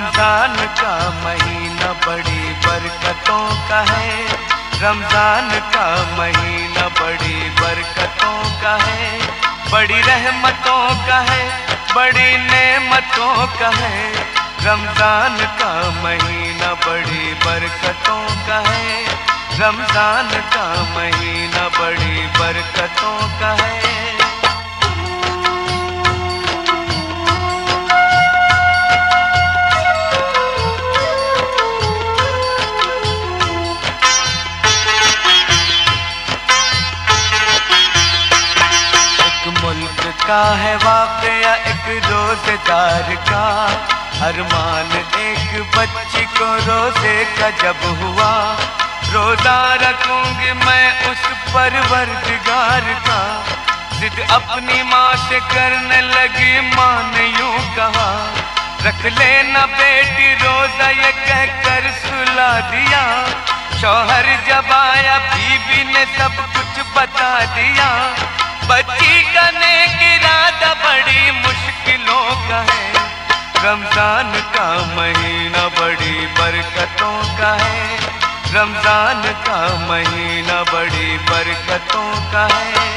रमजान का महीना बड़ी बरकतों का है। रमजान का महीना बड़ी बरकतों का है, बड़ी रहमतों का है, बड़ी नेमतों का है। रमजान का महीना बड़ी बरकतों का है। रमजान का महीना बड़ी बरकतों का है। मुल्क का है वाक़या एक रोज़ेदार का, अरमान एक बच्ची को रोज़े का जब हुआ। रोज़ा रखूंगी मैं उस परवरदिगार का, जिद अपनी माँ से करने लगी माँ ने यूं कहा, रख लेना बेटी रोज़ा ये कहकर सुला दिया। शौहर जब आया बीवी ने सब कुछ बता दिया। बच्ची का नेक इरादा बड़ी मुश्किलों का है। रमजान का महीना बड़ी बरकतों का है। रमजान का महीना बड़ी बरकतों का है।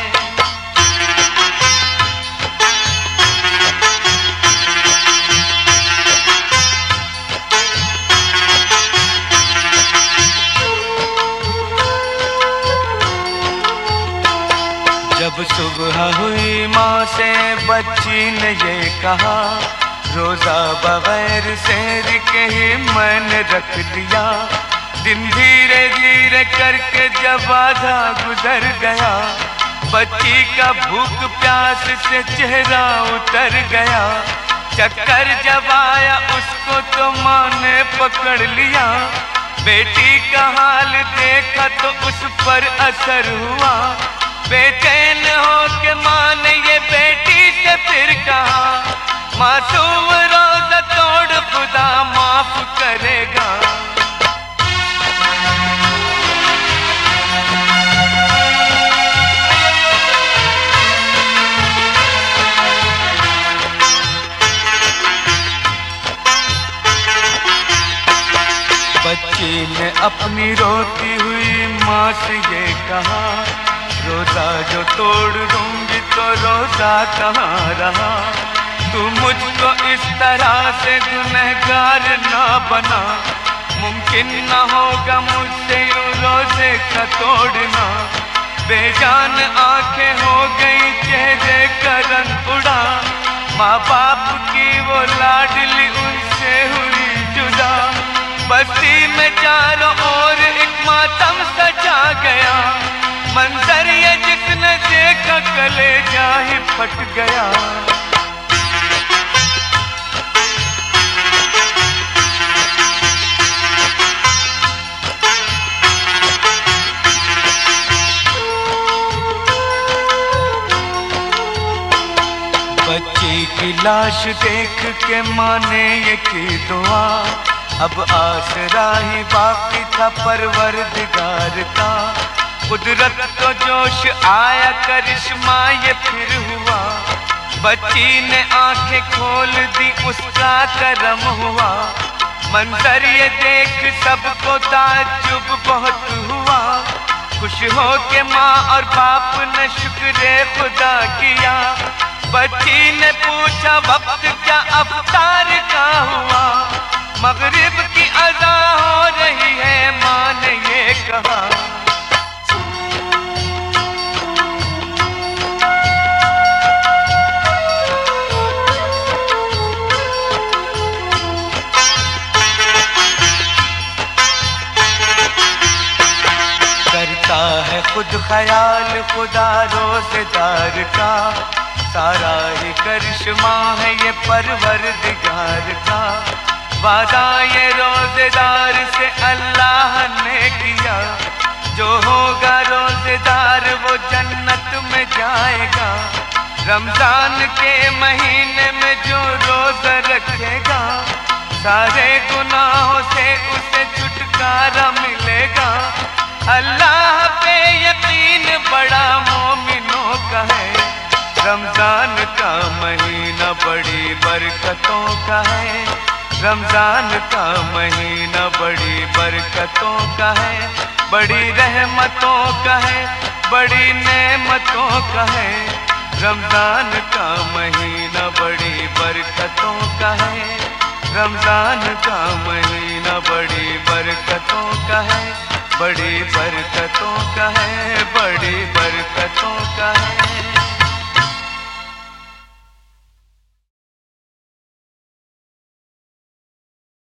जब सुबह हुई माँ से बच्ची ने ये कहा, रोज़ा बगैर सहर के ही मैंने रख लिया। दिन धीरे धीरे करके जब आधा गुजर गया, बच्ची का भूख प्यास से चेहरा उतर गया। चक्कर जब आया उसको तो माँ ने पकड़ लिया। बेटी का हाल देखा तो उस पर असर हुआ। बेचैन हो के माँ ने ये बेटी से फिर कहा, मासूम रोज़ा तोड़ खुदा माफ करेगा। बच्ची ने अपनी रोती हुई माँ से ये कहा, रोज़ा जो तोड़ दूंगी तो रोज़ा कहाँ रहा। तू मुझको इस तरह से गुनहगार ना बना, मुमकिन ना होगा मुझसे यूं रोज़े का तोड़ना। बेजान आंखें हो गई चेहरे का रंग उड़ा, माँ बाप की वो लाडली उनसे हुई जुदा। बस्ती में चारों ओर एक मातम सजा गया, मंजर ये जिसने देखा कलेजा ही फट गया। बच्ची की लाश देख के माँ ने ये की दुआ, अब आसरा ही बाकी था परवरदिगार का। कुदरत को जोश आया करिश्मा ये फिर हुआ, बच्ची ने आंखें खोल दी उसका करम हुआ। मंजर ये देख सबको ताज्जुब बहुत हुआ, खुश हो के माँ और बाप ने शुक्र खुदा किया। बच्ची ने पूछा वक्त क्या अफ्तार का हुआ, मगरिब की अज़ा हो रही है माँ ने ये कहा। करता है खुद ख्याल खुदा रोज़ेदार का, सारा ही करिश्मा है ये परवरदिगार का। वादा ये रोज़ेदार से अल्लाह ने किया, जो होगा रोज़ेदार वो जन्नत में जाएगा। रमजान के महीने में जो रोज़ा रखेगा, सारे गुनाहों से उसे छुटकारा मिलेगा। अल्लाह पे यकीन बड़ा मोमिनों का है। रमजान का महीना बड़ी बरकतों का है। रमजान का महीना बड़ी बरकतों का है, बड़ी रहमतों का है, बड़ी नेमतों का है। रमजान का महीना बड़ी बरकतों का है, रमजान का महीना बड़ी बरकतों का है, बड़ी बरकतों का है, बड़ी बरकतों का है।